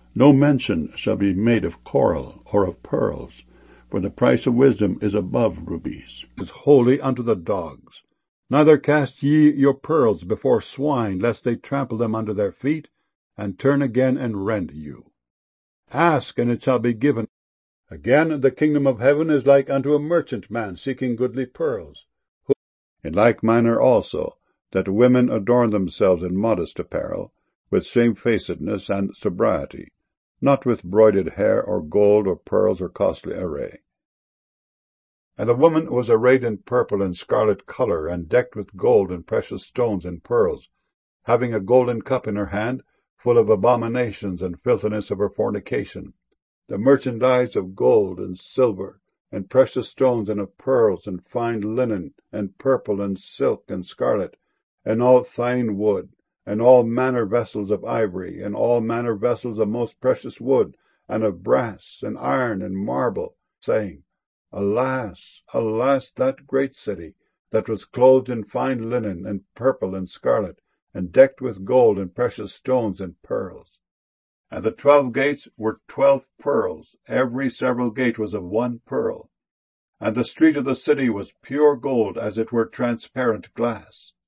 No mention shall be made of coral or of pearls, for the price of wisdom is above rubies. It is holy unto the dogs. Neither cast ye your pearls before swine, lest they trample them under their feet, and turn again and rend you. Ask, and it shall be given. Again, the kingdom of heaven is like unto a merchant man seeking goodly pearls. In like manner also, that women adorn themselves in modest apparel, with shamefacedness and sobriety, not with broided hair, or gold, or pearls, or costly array. And the woman was arrayed in purple and scarlet colour, and decked with gold and precious stones and pearls, having a golden cup in her hand, full of abominations and filthiness of her fornication. The merchandise of gold and silver, and precious stones, and of pearls, and fine linen, and purple, and silk, and scarlet, and all fine wood, and all manner vessels of ivory, and all manner vessels of most precious wood, and of brass, and iron, and marble, saying, Alas, alas, that great city, that was clothed in fine linen, and purple, and scarlet, and decked with gold, and precious stones, and pearls. And the 12 gates were 12 pearls, every several gate was of 1 pearl. And the street of the city was pure gold, as it were transparent glass.